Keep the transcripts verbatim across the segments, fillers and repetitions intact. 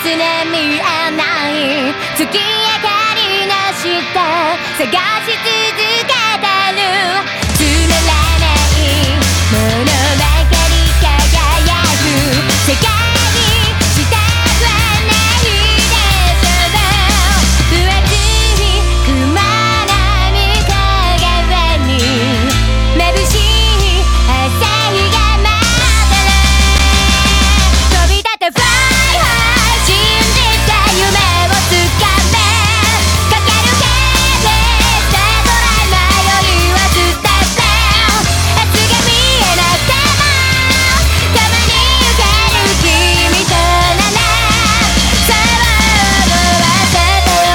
すね見えない月明かりの下探し続けてるつまらないものばかり輝く世界にしたくはないでしょう分厚い雲の向こう側に眩しい朝日が待ってる飛び立てファイハー信じた夢をつかめかけるヘデスタートライ迷いは捨てて明日が見えなくてもたまに受ける君とならそう思わせてよ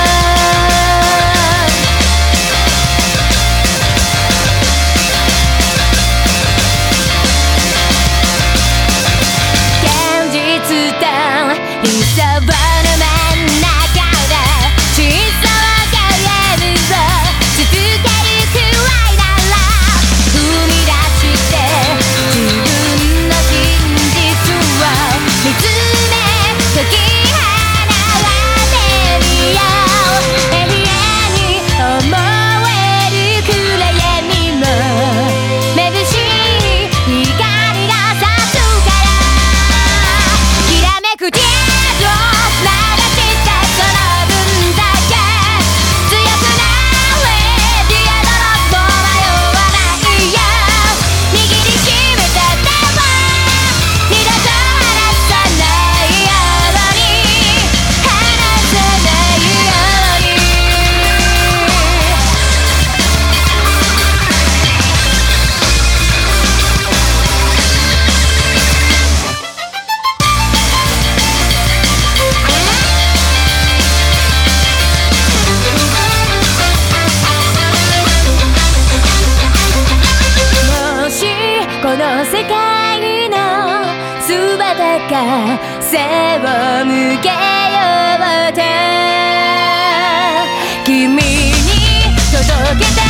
現実と理想の真ん中で真相をゲームを続けるくらいなら踏み出して自分の真実を見つめ解き放ってみよう永遠に思える暗闇も眩しい光が差すからきらめくティアドロップ流したその分だけ強くなれティアドロップも迷わないよ握りしめた手を二度と離さないように離さないようにもしこの世界の全てが背を向けようと君に届けた